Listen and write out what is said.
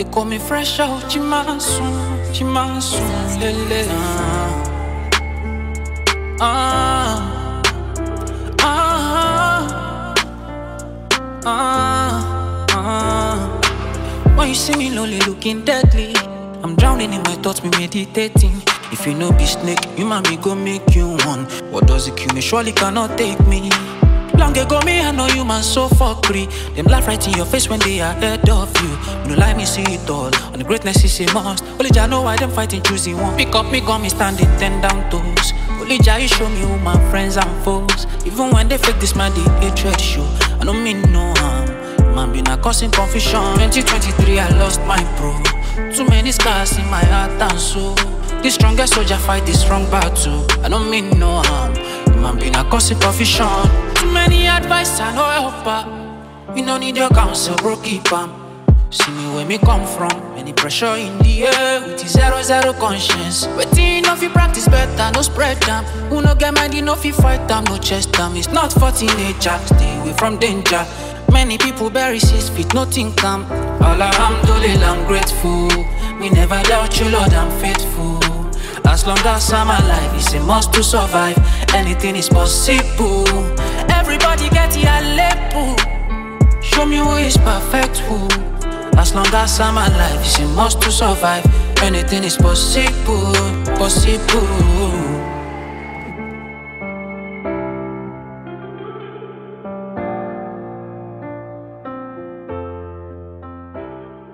They call me fresh out, Chimasu, lele. Ah, ah, ah, ah. When you see me lonely, looking deadly, I'm drowning in my thoughts, me meditating. If you know be snake, you might me go make you one. What does it kill me? Surely cannot take me. Long ago, me, I know you man so fuckery. Them laugh right in your face when they are ahead of you. You know, like me see it all. On the greatness is a must. Only Jah know why them fighting, choosing one. Pick up me gun, me standing 10 down toes. Only Jah, you show me who my friends and foes. Even when they fake this man, the hatred show. I don't mean no harm. Man, been a causing confusion. 2023, I lost my bro. Too many scars in my heart and soul. The strongest soldier fight this strong battle. I don't mean no harm. Man been a causing confusion. Too many advice and no helper. We no need your counsel, bro, keep 'em. See me where me come from. Any pressure in the air with the 0-0 conscience. Waiting if you practice better, no spread them. Who no get money, no fi fight them, no chest them. It's not for teenager, stay away from danger. Many people bury 6 feet, nothing come. All alhamdulillah, I'm grateful. Me never doubt you, Lord, I'm faithful. As long as I'm alive, it's a must to survive. Anything is possible. Everybody get it a label. Show me who is perfect who. As long as I'm alive, it's a must to survive. Anything is possible, possible.